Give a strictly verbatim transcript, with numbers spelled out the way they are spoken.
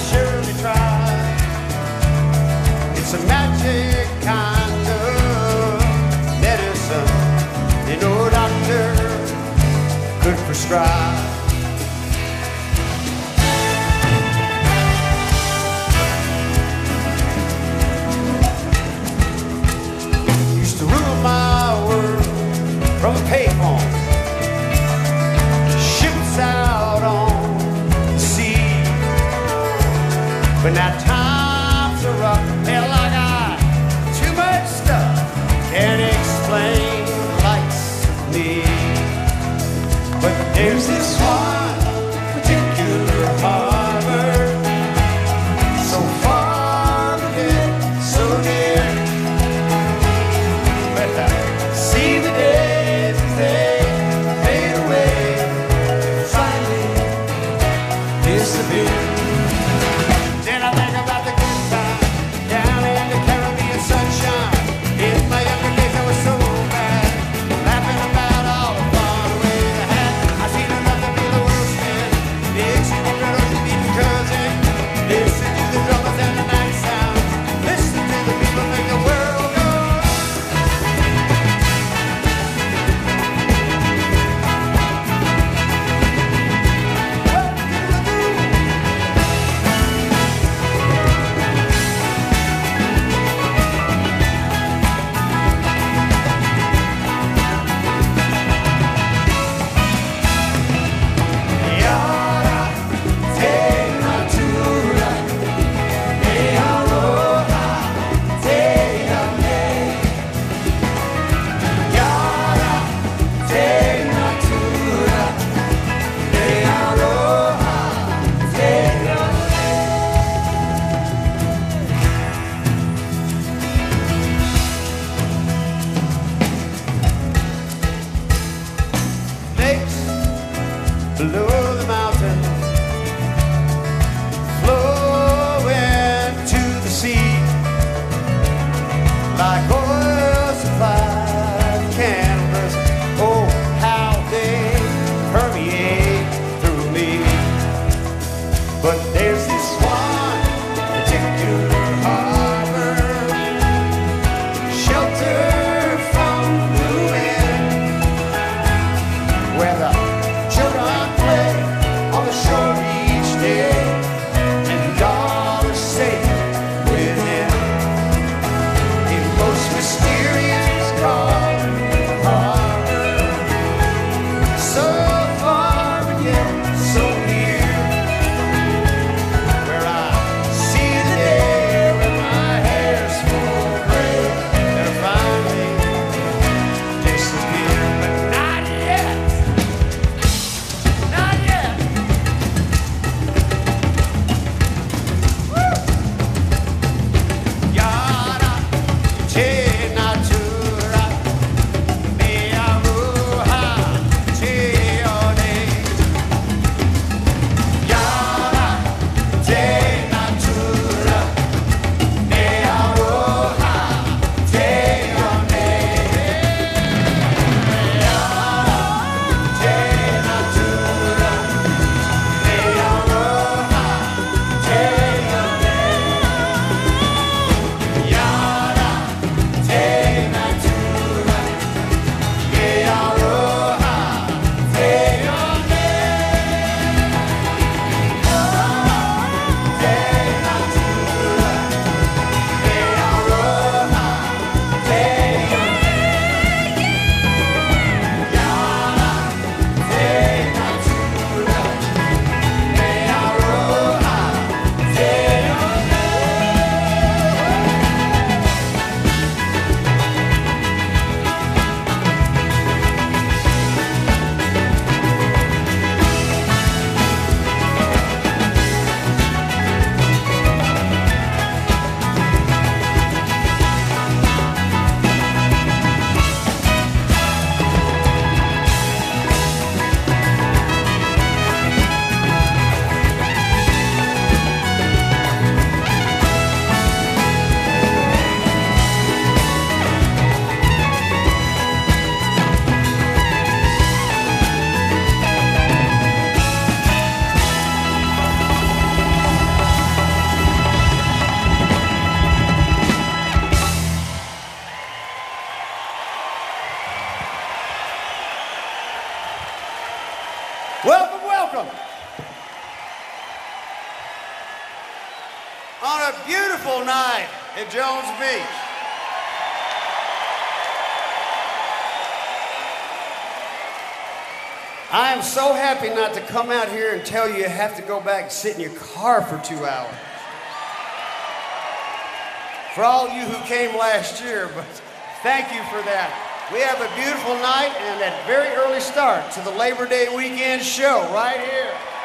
surely try. It's a magic kind of medicine that no doctor could prescribe. Used to rule my world from a payphone, ships out on the sea. But now times are rough, hell, I got too much stuff, can't explain likes me. But there's this one particular harbor, so far ahead, so near. But I see the days as they fade away, finally disappear. Then I think about the good times down in the Caribbean sunshine. In my younger days I was so bad, laughing about all the fun we had. I seen enough to feel the world spin. Big city girls beating cousin. Listen to the drummers and the night sounds. Listen to the people make the world go. Below the mountain, flowing to the sea, like oil supplied canvas. Oh, how they permeate through me. But there's this one particular harbor, shelter from the wind, where the children play on the shore each day, and dollars safe within. In most night at Jones Beach. I am so happy not to come out here and tell you you have to go back and sit in your car for two hours. For all you who came last year, but thank you for that. We have a beautiful night and a very early start to the Labor Day weekend show right here.